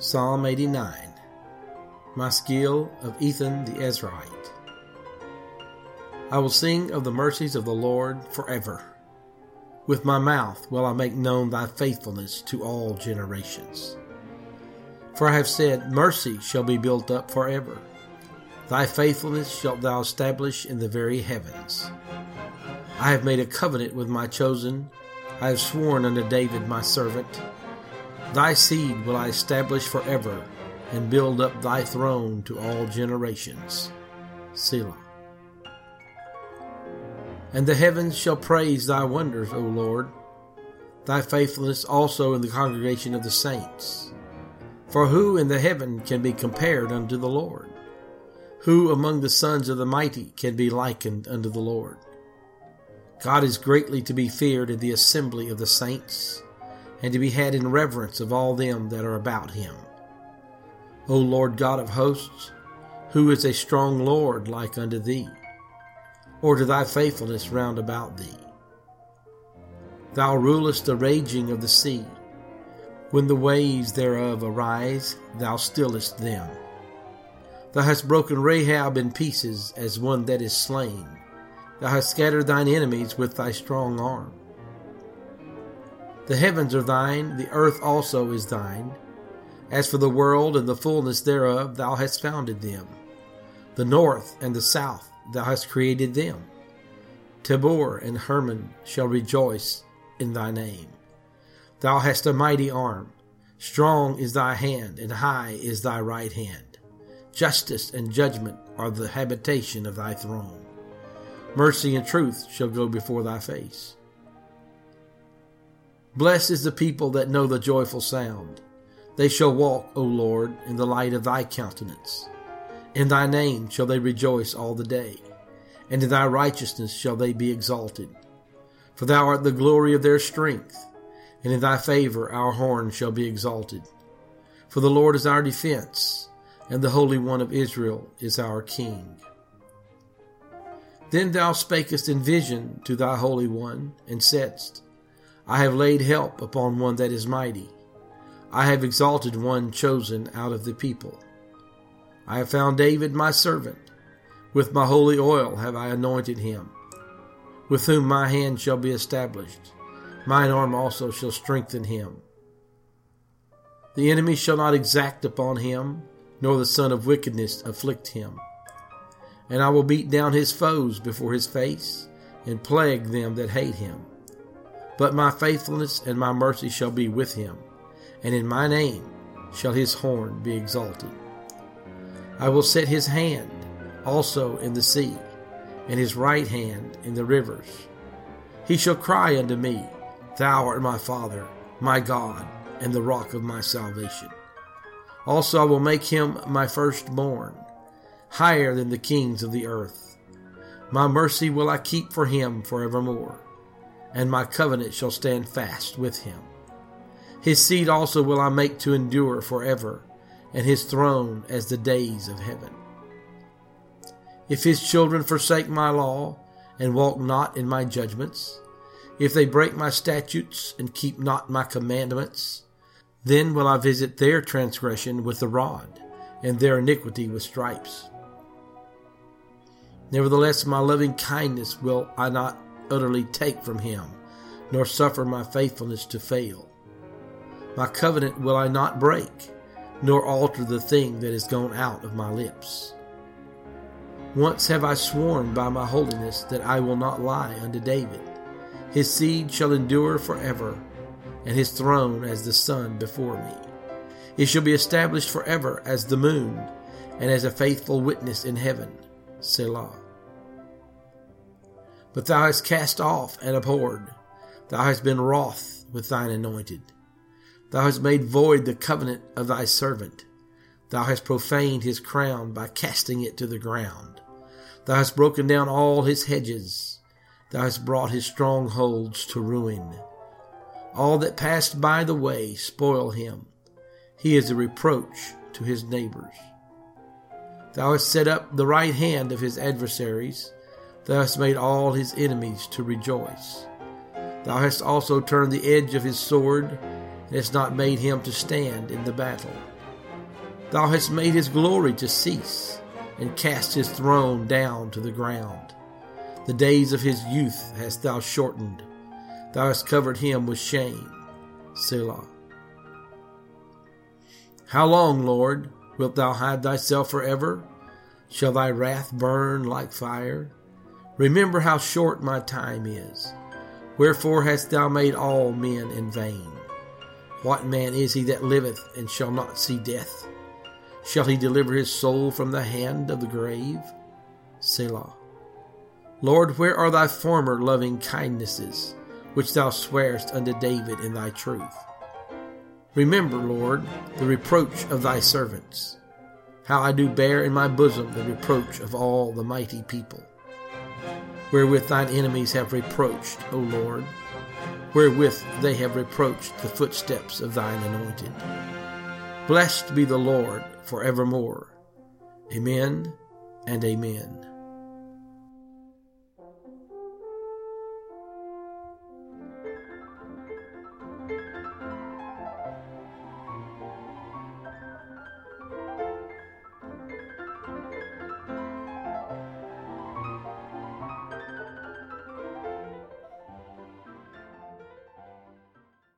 Psalm 89. Maskil of Ethan the Ezrahite. I will sing of the mercies of the Lord forever. With my mouth will I make known thy faithfulness to all generations. For I have said, mercy shall be built up forever. Thy faithfulness shalt thou establish in the very heavens. I have made a covenant with my chosen. I have sworn unto David my servant. Thy seed will I establish forever, and build up thy throne to all generations. Selah. And the heavens shall praise thy wonders, O Lord, thy faithfulness also in the congregation of the saints. For who in the heaven can be compared unto the Lord? Who among the sons of the mighty can be likened unto the Lord? God is greatly to be feared in the assembly of the saints, and to be had in reverence of all them that are about him. O Lord God of hosts, who is a strong Lord like unto thee, or to thy faithfulness round about thee? Thou rulest the raging of the sea. When the waves thereof arise, thou stillest them. Thou hast broken Rahab in pieces as one that is slain. Thou hast scattered thine enemies with thy strong arm. The heavens are thine, the earth also is thine. As for the world and the fullness thereof, thou hast founded them. The north and the south, thou hast created them. Tabor and Hermon shall rejoice in thy name. Thou hast a mighty arm. Strong is thy hand, and high is thy right hand. Justice and judgment are the habitation of thy throne. Mercy and truth shall go before thy face. Blessed is the people that know the joyful sound. They shall walk, O Lord, in the light of thy countenance. In thy name shall they rejoice all the day, and in thy righteousness shall they be exalted. For thou art the glory of their strength, and in thy favor our horn shall be exalted. For the Lord is our defense, and the Holy One of Israel is our King. Then thou spakest in vision to thy Holy One, and saidst, I have laid help upon one that is mighty. I have exalted one chosen out of the people. I have found David my servant. With my holy oil have I anointed him, with whom my hand shall be established. Mine arm also shall strengthen him. The enemy shall not exact upon him, nor the son of wickedness afflict him. And I will beat down his foes before his face, and plague them that hate him. But my faithfulness and my mercy shall be with him, and in my name shall his horn be exalted. I will set his hand also in the sea, and his right hand in the rivers. He shall cry unto me, Thou art my Father, my God, and the rock of my salvation. Also I will make him my firstborn, higher than the kings of the earth. My mercy will I keep for him forevermore, and my covenant shall stand fast with him. His seed also will I make to endure forever, and his throne as the days of heaven. If his children forsake my law, and walk not in my judgments, if they break my statutes, and keep not my commandments, then will I visit their transgression with the rod, and their iniquity with stripes. Nevertheless, my loving kindness will I not utterly take from him, nor suffer my faithfulness to fail. My covenant will I not break, nor alter the thing that is gone out of my lips. Once have I sworn by my holiness that I will not lie unto David. His seed shall endure forever, and his throne as the sun before me. It shall be established forever as the moon, and as a faithful witness in heaven. Selah. But thou hast cast off and abhorred. Thou hast been wroth with thine anointed. Thou hast made void the covenant of thy servant. Thou hast profaned his crown by casting it to the ground. Thou hast broken down all his hedges. Thou hast brought his strongholds to ruin. All that passed by the way spoil him. He is a reproach to his neighbors. Thou hast set up the right hand of his adversaries. Thou hast made all his enemies to rejoice. Thou hast also turned the edge of his sword, and hast not made him to stand in the battle. Thou hast made his glory to cease, and cast his throne down to the ground. The days of his youth hast thou shortened. Thou hast covered him with shame. Selah. How long, Lord, wilt thou hide thyself forever? Shall thy wrath burn like fire? Remember how short my time is. Wherefore hast thou made all men in vain? What man is he that liveth and shall not see death? Shall he deliver his soul from the hand of the grave? Selah. Lord, where are thy former loving kindnesses, which thou swarest unto David in thy truth? Remember, Lord, the reproach of thy servants, how I do bear in my bosom the reproach of all the mighty people. Wherewith thine enemies have reproached, O Lord, wherewith they have reproached the footsteps of thine anointed. Blessed be the Lord forevermore. Amen and amen.